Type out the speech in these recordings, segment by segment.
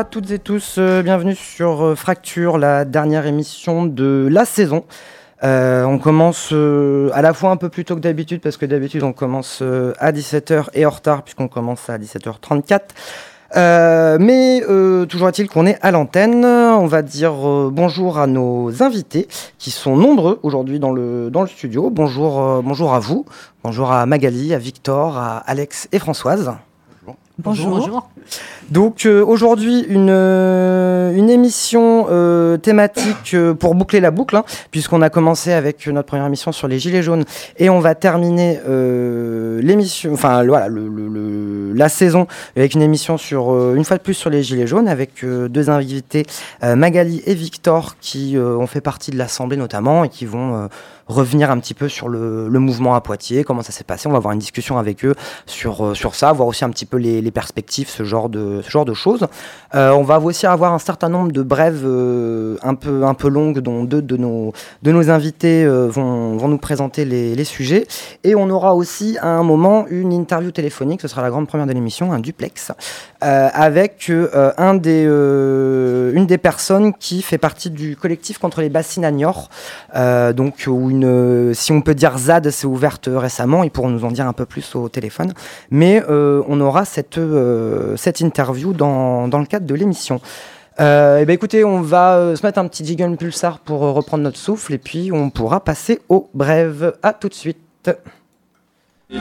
à toutes et tous, bienvenue sur Fracture, la dernière émission de la saison. On commence à la fois un peu plus tôt que d'habitude, parce que d'habitude on commence à 17h et en retard, puisqu'on commence à 17h34. Mais toujours est-il qu'on est à l'antenne. On va dire bonjour à nos invités, qui sont nombreux aujourd'hui dans le studio. Bonjour à vous, bonjour à Magali, à Victor, à Alex et Françoise. Bonjour. Donc aujourd'hui une émission thématique pour boucler la boucle, hein, puisqu'on a commencé avec notre première émission sur les Gilets jaunes et on va terminer l'émission, enfin voilà, la saison avec une émission sur une fois de plus sur les Gilets jaunes avec deux invités, Magali et Victor, qui ont fait partie de l'Assemblée notamment et qui vont revenir un petit peu sur le mouvement à Poitiers, comment ça s'est passé. On va avoir une discussion avec eux sur ça, voir aussi un petit peu les perspectives, ce genre de choses. On va aussi avoir un certain nombre de brèves un peu longues, dont deux de nos invités vont nous présenter les sujets. Et on aura aussi à un moment une interview téléphonique, ce sera la grande première de l'émission, un duplex, avec une des personnes qui fait partie du collectif contre les bassines à Niort, donc où si on peut dire ZAD s'est ouverte récemment. Ils pourront nous en dire un peu plus au téléphone, mais on aura cette interview dans le cadre de l'émission. Écoutez, on va se mettre un petit jingle pulsar pour reprendre notre souffle et puis on pourra passer aux brèves. À tout de suite. À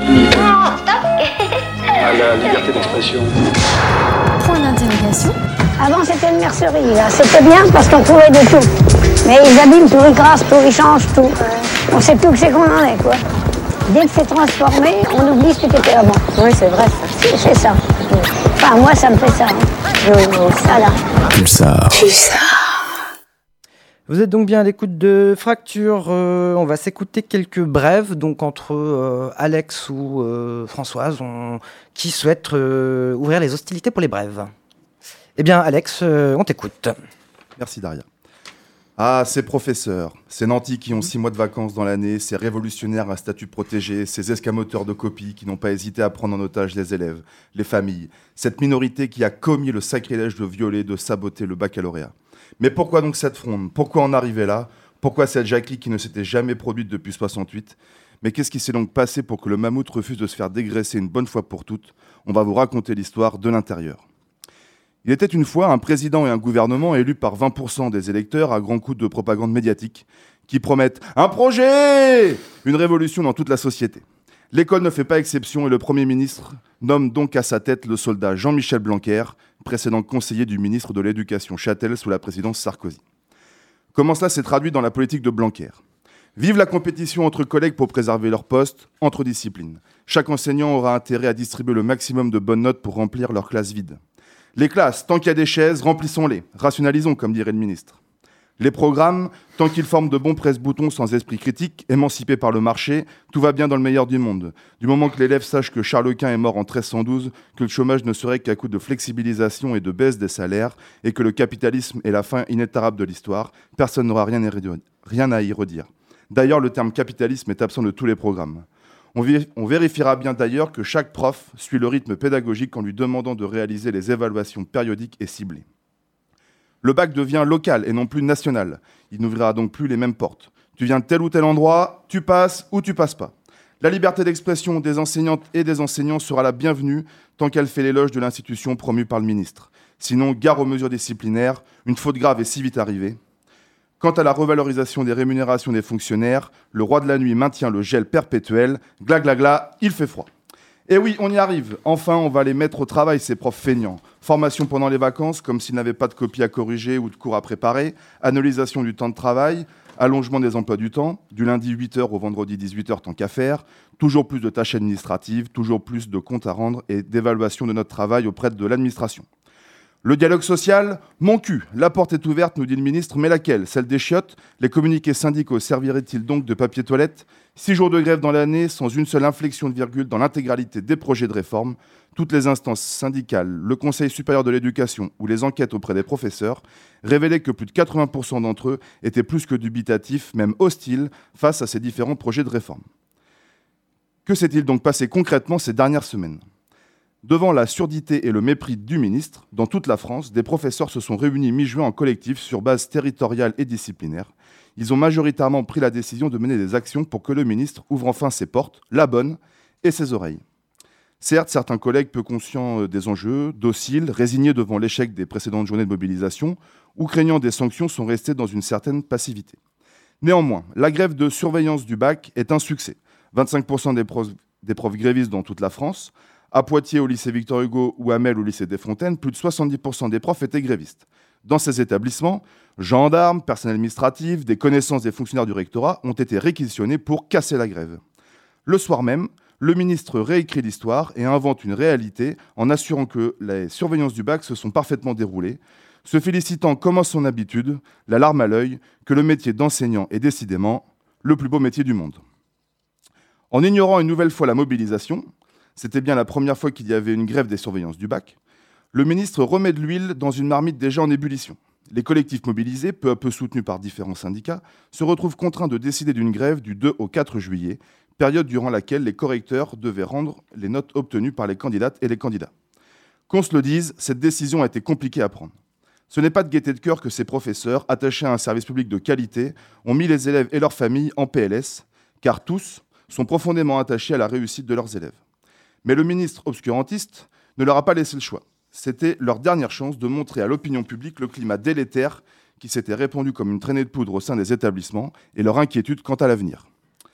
la liberté d'expression. Point d'interrogation. Avant c'était une mercerie, là. C'était bien parce qu'on trouvait de tout. Mais ils abîment tout, ils crassent tout, ils changent tout. On sait plus que c'est qu'on en est, quoi. Dès que c'est transformé, on oublie ce qui était avant. Oui, c'est vrai, ça. C'est ça. Enfin, moi, ça me fait ça. Voilà. Pulsar. Vous êtes donc bien à l'écoute de Fracture. On va s'écouter quelques brèves, donc entre Alex ou Françoise, qui souhaite ouvrir les hostilités pour les brèves. Eh bien, Alex, on t'écoute. Merci, Daria. Ah, ces professeurs, ces nantis qui ont 6 mois de vacances dans l'année, ces révolutionnaires à statut protégé, ces escamoteurs de copies qui n'ont pas hésité à prendre en otage les élèves, les familles, cette minorité qui a commis le sacrilège de violer, de saboter le baccalauréat. Mais pourquoi donc cette fronde ? Pourquoi en arriver là ? Pourquoi cette jacquerie qui ne s'était jamais produite depuis 68 ? Mais qu'est-ce qui s'est donc passé pour que le mammouth refuse de se faire dégraisser une bonne fois pour toutes ? On va vous raconter l'histoire de l'intérieur. Il était une fois un président et un gouvernement élus par 20% des électeurs à grands coups de propagande médiatique qui promettent un projet, une révolution dans toute la société. L'école ne fait pas exception et le Premier ministre nomme donc à sa tête le soldat Jean-Michel Blanquer, précédent conseiller du ministre de l'Éducation Châtel sous la présidence Sarkozy. Comment cela s'est traduit dans la politique de Blanquer ? Vive la compétition entre collègues pour préserver leur poste, entre disciplines. Chaque enseignant aura intérêt à distribuer le maximum de bonnes notes pour remplir leur classe vide. Les classes, tant qu'il y a des chaises, remplissons-les, rationalisons, comme dirait le ministre. Les programmes, tant qu'ils forment de bons presse-boutons sans esprit critique, émancipés par le marché, tout va bien dans le meilleur du monde. Du moment que l'élève sache que Charles Quint est mort en 1312, que le chômage ne serait qu'à coup de flexibilisation et de baisse des salaires, et que le capitalisme est la fin inétarable de l'histoire, personne n'aura rien à y redire. D'ailleurs, le terme capitalisme est absent de tous les programmes. On vérifiera bien d'ailleurs que chaque prof suit le rythme pédagogique en lui demandant de réaliser les évaluations périodiques et ciblées. Le bac devient local et non plus national. Il n'ouvrira donc plus les mêmes portes. Tu viens de tel ou tel endroit, tu passes ou tu passes pas. La liberté d'expression des enseignantes et des enseignants sera la bienvenue tant qu'elle fait l'éloge de l'institution promue par le ministre. Sinon, gare aux mesures disciplinaires, une faute grave est si vite arrivée. Quant à la revalorisation des rémunérations des fonctionnaires, le roi de la nuit maintient le gel perpétuel. Gla gla gla, il fait froid. Et oui, on y arrive. Enfin, on va les mettre au travail, ces profs feignants. Formation pendant les vacances, comme s'ils n'avaient pas de copies à corriger ou de cours à préparer. Analysation du temps de travail. Allongement des emplois du temps. Du lundi 8h au vendredi 18h, tant qu'à faire. Toujours plus de tâches administratives, toujours plus de comptes à rendre et d'évaluation de notre travail auprès de l'administration. Le dialogue social, mon cul. La porte est ouverte, nous dit le ministre, mais laquelle ? Celle des chiottes ? Les communiqués syndicaux serviraient-ils donc de papier toilette ? 6 jours de grève dans l'année, sans une seule inflexion de virgule dans l'intégralité des projets de réforme. Toutes les instances syndicales, le Conseil supérieur de l'éducation ou les enquêtes auprès des professeurs révélaient que plus de 80% d'entre eux étaient plus que dubitatifs, même hostiles, face à ces différents projets de réforme. Que s'est-il donc passé concrètement ces dernières semaines ? Devant la surdité et le mépris du ministre, dans toute la France, des professeurs se sont réunis mi-juin en collectif sur base territoriale et disciplinaire. Ils ont majoritairement pris la décision de mener des actions pour que le ministre ouvre enfin ses portes, la bonne, et ses oreilles. Certes, certains collègues peu conscients des enjeux, dociles, résignés devant l'échec des précédentes journées de mobilisation ou craignant des sanctions sont restés dans une certaine passivité. Néanmoins, la grève de surveillance du bac est un succès. 25% des profs grévistes dans toute la France. À Poitiers, au lycée Victor Hugo ou à Mel, au lycée des Fontaines, plus de 70% des profs étaient grévistes. Dans ces établissements, gendarmes, personnel administratif, des connaissances des fonctionnaires du rectorat ont été réquisitionnés pour casser la grève. Le soir même, le ministre réécrit l'histoire et invente une réalité en assurant que les surveillances du bac se sont parfaitement déroulées, se félicitant comme à son habitude, la larme à l'œil, que le métier d'enseignant est décidément le plus beau métier du monde. En ignorant une nouvelle fois la mobilisation, c'était bien la première fois qu'il y avait une grève des surveillances du bac, le ministre remet de l'huile dans une marmite déjà en ébullition. Les collectifs mobilisés, peu à peu soutenus par différents syndicats, se retrouvent contraints de décider d'une grève du 2 au 4 juillet, période durant laquelle les correcteurs devaient rendre les notes obtenues par les candidates et les candidats. Qu'on se le dise, cette décision a été compliquée à prendre. Ce n'est pas de gaieté de cœur que ces professeurs, attachés à un service public de qualité, ont mis les élèves et leurs familles en PLS, car tous sont profondément attachés à la réussite de leurs élèves. Mais le ministre obscurantiste ne leur a pas laissé le choix. C'était leur dernière chance de montrer à l'opinion publique le climat délétère qui s'était répandu comme une traînée de poudre au sein des établissements et leur inquiétude quant à l'avenir.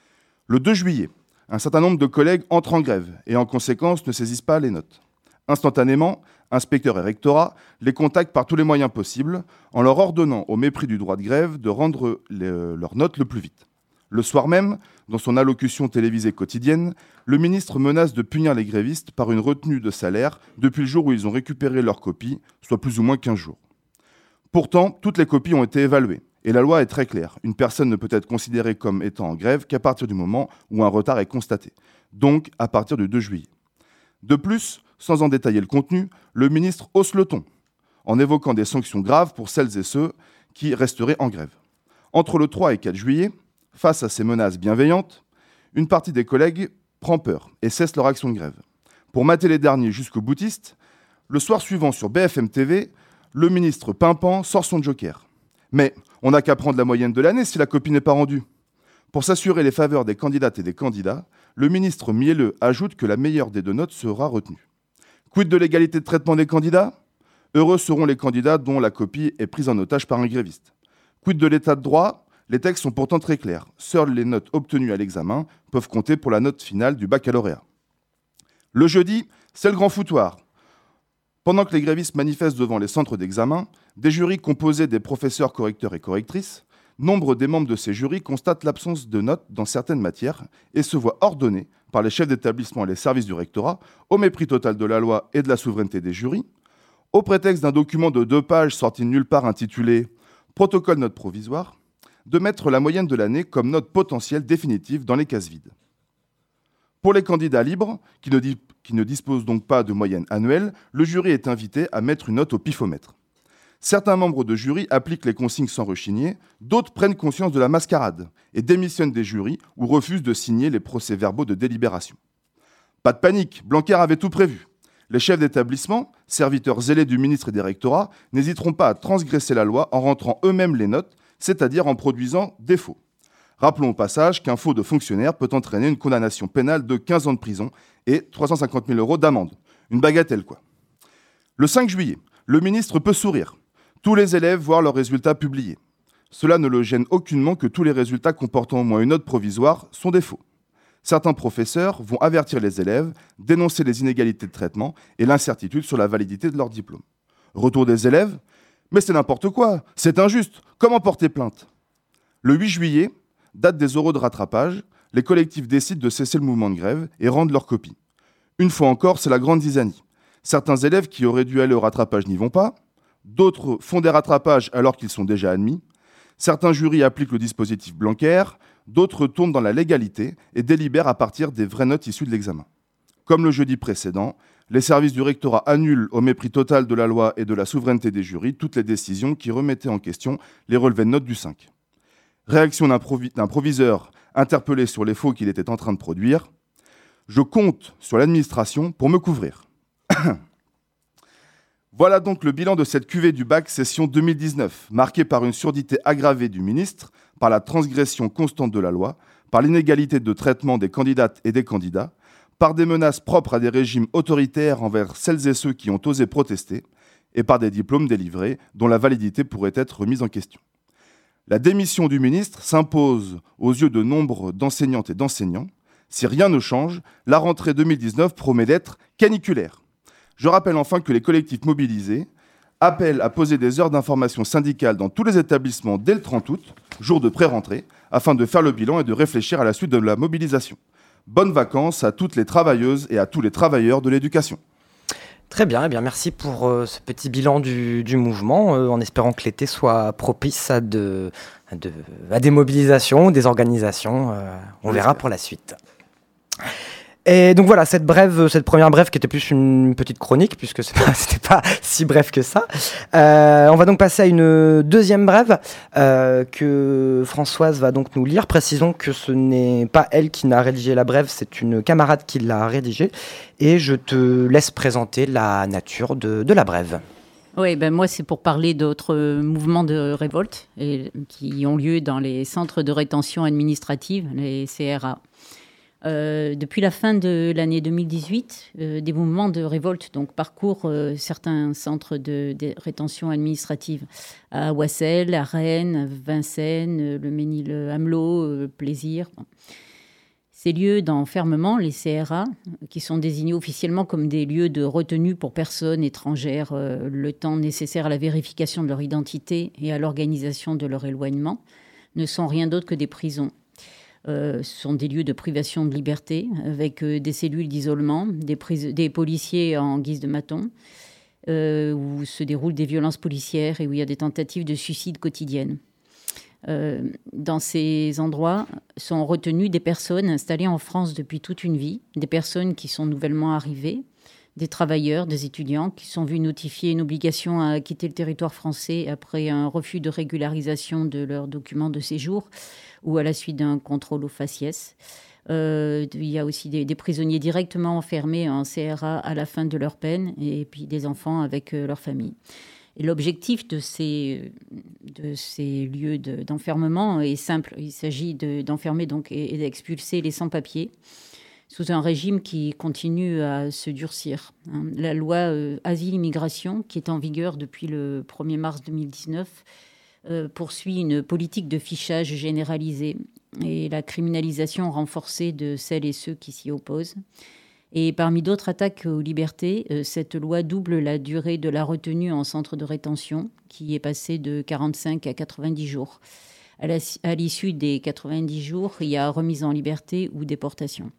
Le 2 juillet, un certain nombre de collègues entrent en grève et en conséquence ne saisissent pas les notes. Instantanément, inspecteurs et rectorats les contactent par tous les moyens possibles en leur ordonnant, au mépris du droit de grève, de rendre leurs notes le plus vite. Le soir même, dans son allocution télévisée quotidienne, le ministre menace de punir les grévistes par une retenue de salaire depuis le jour où ils ont récupéré leurs copies, soit plus ou moins 15 jours. Pourtant, toutes les copies ont été évaluées, et la loi est très claire. Une personne ne peut être considérée comme étant en grève qu'à partir du moment où un retard est constaté, donc à partir du 2 juillet. De plus, sans en détailler le contenu, le ministre hausse le ton, en évoquant des sanctions graves pour celles et ceux qui resteraient en grève. Entre le 3 et 4 juillet, face à ces menaces bienveillantes, une partie des collègues prend peur et cesse leur action de grève. Pour mater les derniers jusqu'aux boutistes, le soir suivant sur BFM TV, le ministre pimpant sort son joker. Mais on n'a qu'à prendre la moyenne de l'année si la copie n'est pas rendue. Pour s'assurer les faveurs des candidates et des candidats, le ministre mielleux ajoute que la meilleure des deux notes sera retenue. Quid de l'égalité de traitement des candidats ? Heureux seront les candidats dont la copie est prise en otage par un gréviste. Quid de l'état de droit ? Les textes sont pourtant très clairs. Seules les notes obtenues à l'examen peuvent compter pour la note finale du baccalauréat. Le jeudi, c'est le grand foutoir. Pendant que les grévistes manifestent devant les centres d'examen, des jurys composés des professeurs correcteurs et correctrices, nombre des membres de ces jurys constatent l'absence de notes dans certaines matières et se voient ordonnés par les chefs d'établissement et les services du rectorat, au mépris total de la loi et de la souveraineté des jurys, au prétexte d'un document de 2 pages sorti de nulle part intitulé « Protocole note provisoire », de mettre la moyenne de l'année comme note potentielle définitive dans les cases vides. Pour les candidats libres, qui ne disposent donc pas de moyenne annuelle, le jury est invité à mettre une note au pifomètre. Certains membres de jury appliquent les consignes sans rechigner, d'autres prennent conscience de la mascarade et démissionnent des jurys ou refusent de signer les procès-verbaux de délibération. Pas de panique, Blanquer avait tout prévu. Les chefs d'établissement, serviteurs zélés du ministre et des rectorats, n'hésiteront pas à transgresser la loi en rentrant eux-mêmes les notes, c'est-à-dire en produisant des faux. Rappelons au passage qu'un faux de fonctionnaire peut entraîner une condamnation pénale de 15 ans de prison et 350 000 € d'amende. Une bagatelle, quoi. Le 5 juillet, le ministre peut sourire. Tous les élèves voient leurs résultats publiés. Cela ne le gêne aucunement que tous les résultats comportant au moins une note provisoire sont des faux. Certains professeurs vont avertir les élèves, dénoncer les inégalités de traitement et l'incertitude sur la validité de leur diplôme. Retour des élèves ? Mais c'est n'importe quoi, c'est injuste, comment porter plainte ? Le 8 juillet, date des oraux de rattrapage, les collectifs décident de cesser le mouvement de grève et rendent leurs copies. Une fois encore, c'est la grande zizanie. Certains élèves qui auraient dû aller au rattrapage n'y vont pas, d'autres font des rattrapages alors qu'ils sont déjà admis, certains jurys appliquent le dispositif Blanquer, d'autres tournent dans la légalité et délibèrent à partir des vraies notes issues de l'examen. Comme le jeudi précédent, les services du rectorat annulent au mépris total de la loi et de la souveraineté des jurys toutes les décisions qui remettaient en question les relevés de notes du 5. Réaction d'un proviseur interpellé sur les faux qu'il était en train de produire. « Je compte sur l'administration pour me couvrir ». Voilà donc le bilan de cette cuvée du bac session 2019, marquée par une surdité aggravée du ministre, par la transgression constante de la loi, par l'inégalité de traitement des candidates et des candidats, par des menaces propres à des régimes autoritaires envers celles et ceux qui ont osé protester, et par des diplômes délivrés dont la validité pourrait être remise en question. La démission du ministre s'impose aux yeux de nombre d'enseignantes et d'enseignants. Si rien ne change, la rentrée 2019 promet d'être caniculaire. Je rappelle enfin que les collectifs mobilisés appellent à poser des heures d'information syndicale dans tous les établissements dès le 30 août, jour de pré-rentrée, afin de faire le bilan et de réfléchir à la suite de la mobilisation. Bonnes vacances à toutes les travailleuses et à tous les travailleurs de l'éducation. Très bien, eh bien merci pour ce petit bilan du mouvement, en espérant que l'été soit propice à des mobilisations, des organisations. On verra pour la suite. Et donc voilà, cette première brève qui était plus une petite chronique, puisque c'était pas si bref que ça. On va donc passer à une deuxième brève que Françoise va donc nous lire. Précisons que ce n'est pas elle qui n'a rédigé la brève, c'est une camarade qui l'a rédigée. Et je te laisse présenter la nature de la brève. Oui, moi, c'est pour parler d'autres mouvements de révolte qui ont lieu dans les centres de rétention administrative, les CRA. Depuis la fin de l'année 2018, des mouvements de révolte parcourent certains centres de rétention administrative à Oissel, à Rennes, à Vincennes, le Mesnil-Amelot, Plaisir. Ces lieux d'enfermement, les CRA, qui sont désignés officiellement comme des lieux de retenue pour personnes étrangères, le temps nécessaire à la vérification de leur identité et à l'organisation de leur éloignement, ne sont rien d'autre que des prisons. Ce sont des lieux de privation de liberté, avec des cellules d'isolement, des policiers en guise de matons, où se déroulent des violences policières et où il y a des tentatives de suicide quotidiennes. Dans ces endroits sont retenues des personnes installées en France depuis toute une vie, des personnes qui sont nouvellement arrivées, des travailleurs, des étudiants qui sont vus notifier une obligation à quitter le territoire français après un refus de régularisation de leurs documents de séjour ou à la suite d'un contrôle au faciès. Il y a aussi des prisonniers directement enfermés en CRA à la fin de leur peine et puis des enfants avec leur famille. Et l'objectif de ces lieux d'enfermement est simple. Il s'agit d'enfermer et d'expulser les sans-papiers sous un régime qui continue à se durcir. La loi Asile-Immigration, qui est en vigueur depuis le 1er mars 2019, poursuit une politique de fichage généralisée et la criminalisation renforcée de celles et ceux qui s'y opposent. Et parmi d'autres attaques aux libertés, cette loi double la durée de la retenue en centre de rétention, qui est passée de 45 à 90 jours. À l'issue des 90 jours, il y a remise en liberté ou déportation.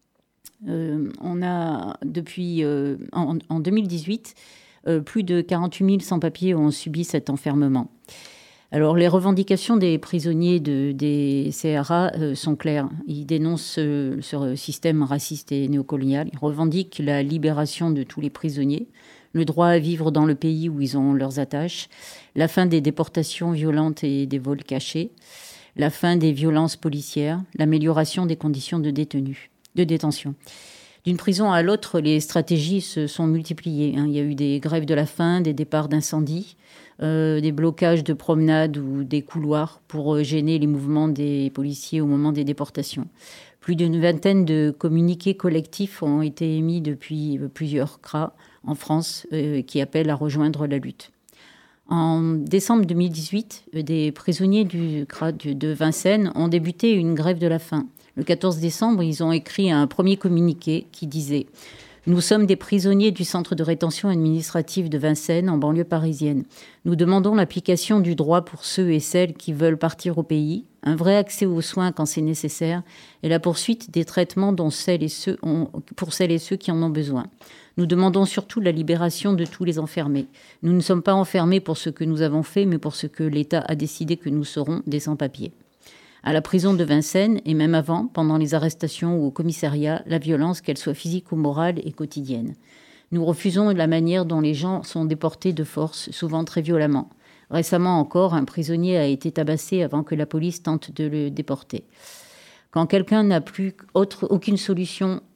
On a, depuis en 2018, plus de 48 000 sans-papiers ont subi cet enfermement. Alors, les revendications des prisonniers des CRA sont claires. Ils dénoncent ce système raciste et néocolonial. Ils revendiquent la libération de tous les prisonniers, le droit à vivre dans le pays où ils ont leurs attaches, la fin des déportations violentes et des vols cachés, la fin des violences policières, l'amélioration des conditions de détention. D'une prison à l'autre, les stratégies se sont multipliées. Il y a eu des grèves de la faim, des départs d'incendie, des blocages de promenades ou des couloirs pour gêner les mouvements des policiers au moment des déportations. Plus d'une vingtaine de communiqués collectifs ont été émis depuis plusieurs CRA en France qui appellent à rejoindre la lutte. En décembre 2018, des prisonniers du CRA de Vincennes ont débuté une grève de la faim. Le 14 décembre, ils ont écrit un premier communiqué qui disait « Nous sommes des prisonniers du centre de rétention administrative de Vincennes, en banlieue parisienne. Nous demandons l'application du droit pour ceux et celles qui veulent partir au pays, un vrai accès aux soins quand c'est nécessaire, et la poursuite des traitements pour celles et ceux qui en ont besoin. Nous demandons surtout la libération de tous les enfermés. Nous ne sommes pas enfermés pour ce que nous avons fait, mais pour ce que l'État a décidé que nous serons, des sans-papiers. » À la prison de Vincennes, et même avant, pendant les arrestations ou au commissariat, la violence, qu'elle soit physique ou morale, est quotidienne. Nous refusons la manière dont les gens sont déportés de force, souvent très violemment. Récemment encore, un prisonnier a été tabassé avant que la police tente de le déporter. Quand quelqu'un n'a plus aucune solution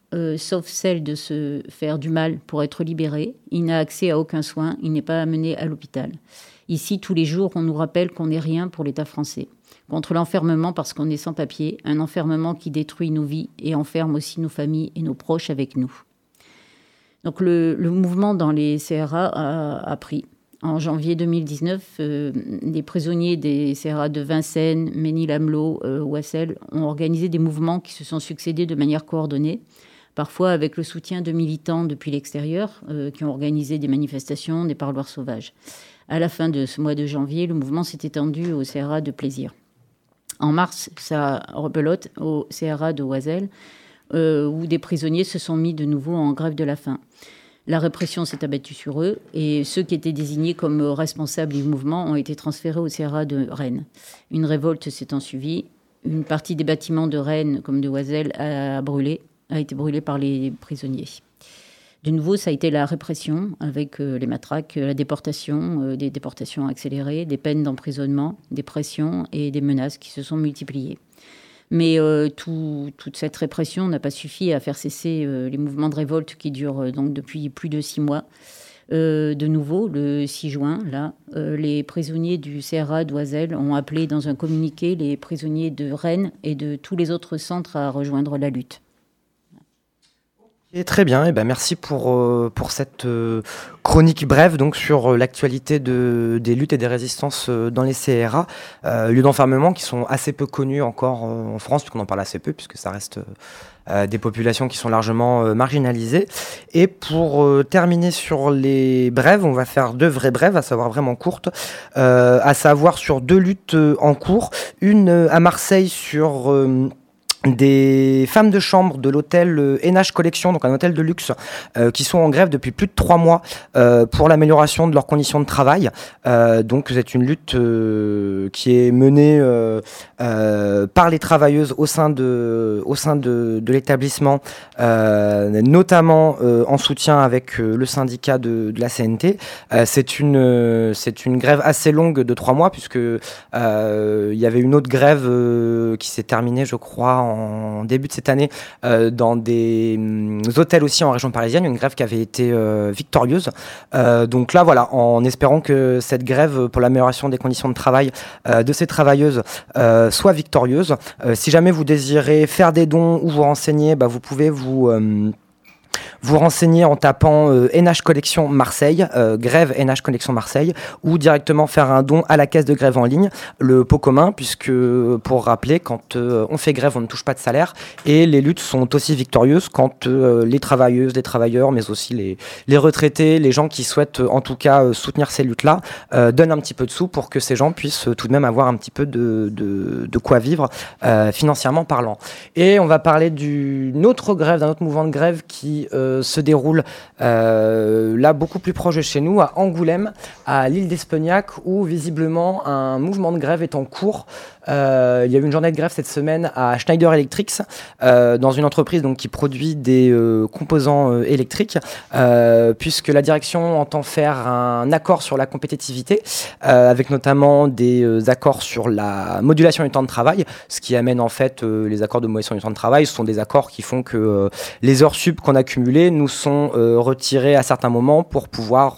sauf celle de se faire du mal pour être libéré. Il n'a accès à aucun soin, il n'est pas amené à l'hôpital. Ici, tous les jours, on nous rappelle qu'on n'est rien pour l'État français. Contre l'enfermement parce qu'on est sans papier, un enfermement qui détruit nos vies et enferme aussi nos familles et nos proches avec nous. Donc le mouvement dans les CRA a pris. En janvier 2019, les prisonniers des CRA de Vincennes, Ménil-Amelot, Ouassel ont organisé des mouvements qui se sont succédés de manière coordonnée, parfois avec le soutien de militants depuis l'extérieur qui ont organisé des manifestations, des parloirs sauvages. À la fin de ce mois de janvier, le mouvement s'est étendu au CRA de Plaisir. En mars, ça rebelote au CRA de Oisel, où des prisonniers se sont mis de nouveau en grève de la faim. La répression s'est abattue sur eux et ceux qui étaient désignés comme responsables du mouvement ont été transférés au CRA de Rennes. Une révolte s'est ensuivie. Une partie des bâtiments de Rennes, comme de Oisel, a été brûlée par les prisonniers. De nouveau, ça a été la répression avec les matraques, la déportation, des déportations accélérées, des peines d'emprisonnement, des pressions et des menaces qui se sont multipliées. Mais toute cette répression n'a pas suffi à faire cesser les mouvements de révolte qui durent donc depuis plus de 6 mois. De nouveau, le 6 juin, les prisonniers du CRA d'Oisel ont appelé dans un communiqué les prisonniers de Rennes et de tous les autres centres à rejoindre la lutte. Et très bien, et merci pour cette chronique brève donc sur l'actualité des luttes et des résistances dans les CRA, lieux d'enfermement qui sont assez peu connus encore en France, puisqu'on en parle assez peu, puisque ça reste des populations qui sont largement marginalisées. Et pour terminer sur les brèves, on va faire 2 vraies brèves, à savoir vraiment courtes, à savoir sur 2 luttes en cours, une à Marseille sur des femmes de chambre de l'hôtel NH Collection, donc un hôtel de luxe, qui sont en grève depuis plus de 3 mois pour l'amélioration de leurs conditions de travail. Donc c'est une lutte qui est menée par les travailleuses au sein de l'établissement, notamment en soutien avec le syndicat de la CNT. C'est une grève assez longue de 3 mois, puisque il y avait une autre grève qui s'est terminée, je crois, en début de cette année dans des hôtels aussi en région parisienne, une grève qui avait été victorieuse. Donc là, voilà, en espérant que cette grève pour l'amélioration des conditions de travail de ces travailleuses soit victorieuse. Si jamais vous désirez faire des dons ou vous renseigner, vous pouvez vous renseigner en tapant NH Collection Marseille, grève NH Collection Marseille, ou directement faire un don à la caisse de grève en ligne, le pot commun, puisque pour rappeler, quand on fait grève, on ne touche pas de salaire, et les luttes sont aussi victorieuses quand les travailleuses, les travailleurs, mais aussi les retraités, les gens qui souhaitent en tout cas soutenir ces luttes-là, donnent un petit peu de sous pour que ces gens puissent tout de même avoir un petit peu de quoi vivre financièrement parlant. Et on va parler d'une autre grève, d'un autre mouvement de grève qui se déroule là beaucoup plus proche de chez nous, à Angoulême, à l'île d'Espagnac, où visiblement un mouvement de grève est en cours. Il y a eu une journée de grève cette semaine à Schneider Electric, dans une entreprise donc, qui produit des composants électriques, puisque la direction entend faire un accord sur la compétitivité, avec notamment des accords sur la modulation du temps de travail, ce qui amène en fait les accords de modulation du temps de travail. Ce sont des accords qui font que les heures sup qu'on a cumulées nous sont retirées à certains moments pour pouvoir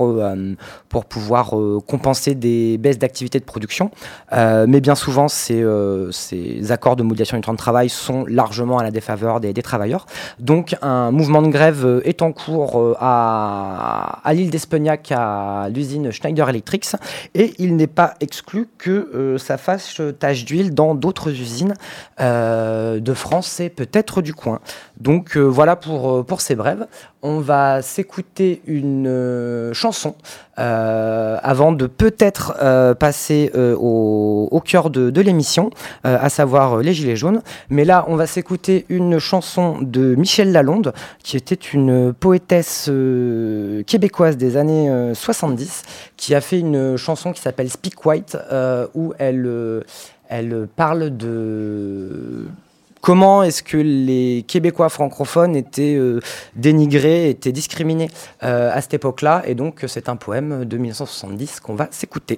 compenser des baisses d'activité de production. Mais bien souvent, ces accords de modulation du temps de travail sont largement à la défaveur des travailleurs. Donc un mouvement de grève est en cours à l'île d'Espagnac, à l'usine Schneider Electric, et il n'est pas exclu que ça fasse tache d'huile dans d'autres usines de France et peut-être du coin. Donc voilà pour ces brèves. On va s'écouter une chanson avant de peut-être passer au cœur de l'émission, à savoir les Gilets jaunes. Mais là, on va s'écouter une chanson de Michel Lalonde, qui était une poétesse québécoise des années 70, qui a fait une chanson qui s'appelle Speak White, où elle parle de... Comment est-ce que les Québécois francophones étaient dénigrés, étaient discriminés à cette époque-là? Et donc, c'est un poème de 1970 qu'on va s'écouter.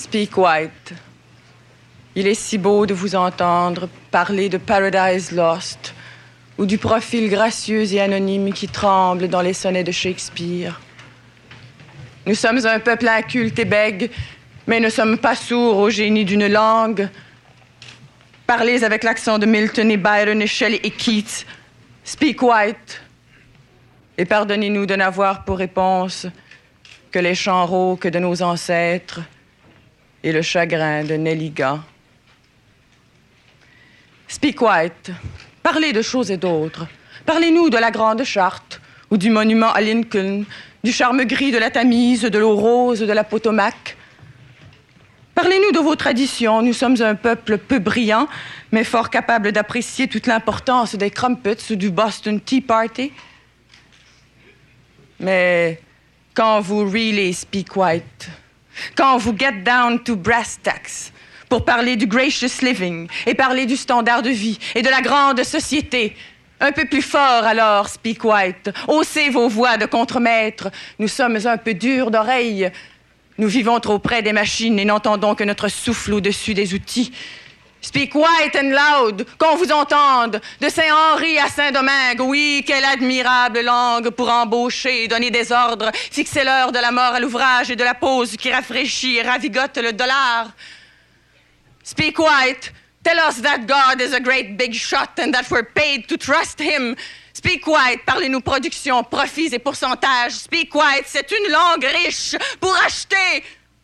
Speak White. Il est si beau de vous entendre parler de Paradise Lost ou du profil gracieux et anonyme qui tremble dans les sonnets de Shakespeare. Nous sommes un peuple inculte et bègue, mais ne sommes pas sourds au génie d'une langue. Parlez avec l'accent de Milton et Byron et Shelley et Keats. Speak White. Et pardonnez-nous de n'avoir pour réponse que les chants rauques de nos ancêtres et le chagrin de Nelligan. Speak White. Parlez de choses et d'autres. Parlez-nous de la Grande Charte ou du monument à Lincoln, du charme gris de la Tamise, de l'eau rose de la Potomac. Parlez-nous de vos traditions. Nous sommes un peuple peu brillant, mais fort capable d'apprécier toute l'importance des crumpets ou du Boston Tea Party. Mais quand vous really speak white, quand vous get down to brass tacks pour parler du gracious living et parler du standard de vie et de la grande société, un peu plus fort alors, speak white. Haussez vos voix de contremaître. Nous sommes un peu durs d'oreille. Nous vivons trop près des machines et n'entendons que notre souffle au-dessus des outils. Speak white and loud, qu'on vous entende, de Saint-Henri à Saint-Domingue. Oui, quelle admirable langue pour embaucher, donner des ordres, fixer l'heure de la mort à l'ouvrage et de la pause qui rafraîchit et ravigote le dollar. Speak white, tell us that God is a great big shot and that we're paid to trust him. Speak white, parlez-nous production, profits et pourcentages. Speak white, c'est une langue riche pour acheter,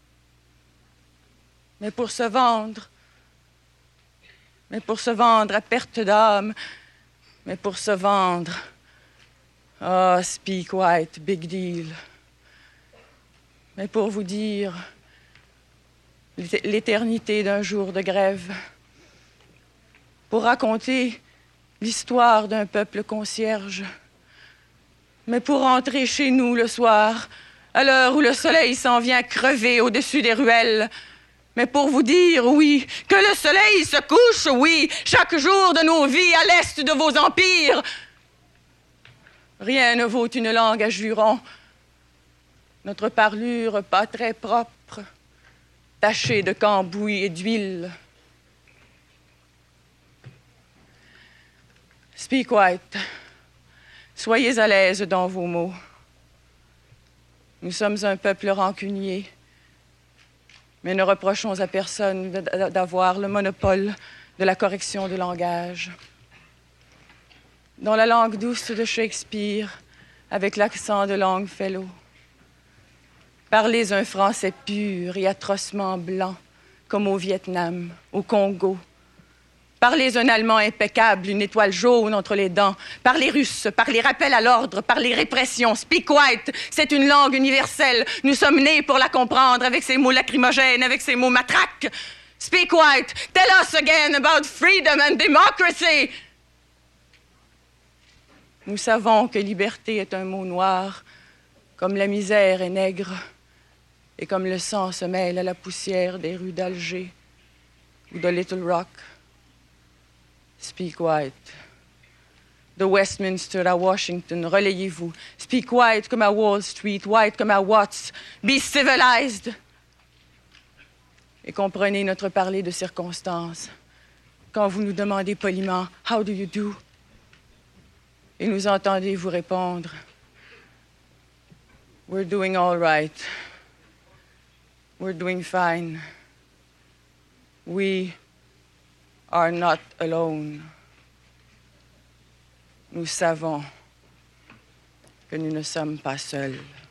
mais pour se vendre. Mais pour se vendre à perte d'âme, mais pour se vendre. Ah, speak white, big deal. Mais pour vous dire l'éternité d'un jour de grève, pour raconter l'histoire d'un peuple concierge, mais pour rentrer chez nous le soir, à l'heure où le soleil s'en vient crever au-dessus des ruelles, mais pour vous dire, oui, que le soleil se couche, oui, chaque jour de nos vies à l'est de vos empires. Rien ne vaut une langue à jurons. Notre parlure pas très propre, tachée de cambouis et d'huile. Speak white. Soyez à l'aise dans vos mots. Nous sommes un peuple rancunier, mais ne reprochons à personne d'avoir le monopole de la correction du langage. Dans la langue douce de Shakespeare, avec l'accent de Longfellow, parlez un français pur et atrocement blanc, comme au Vietnam, au Congo. Parlez un allemand impeccable, une étoile jaune entre les dents. Parlez russe, parlez rappel à l'ordre, parlez répression. Speak white, c'est une langue universelle. Nous sommes nés pour la comprendre avec ses mots lacrymogènes, avec ses mots matraques. Speak white, tell us again about freedom and democracy. Nous savons que liberté est un mot noir, comme la misère est nègre, et comme le sang se mêle à la poussière des rues d'Alger ou de Little Rock. Speak white. De Westminster à Washington, relayez-vous. Speak white comme à Wall Street, white comme à Watts. Be civilized. Et comprenez notre parler de circonstances. Quand vous nous demandez poliment, how do you do? Et nous entendez vous répondre, we're doing all right. We're doing fine. We are not alone. Nous savons que nous ne sommes pas seuls.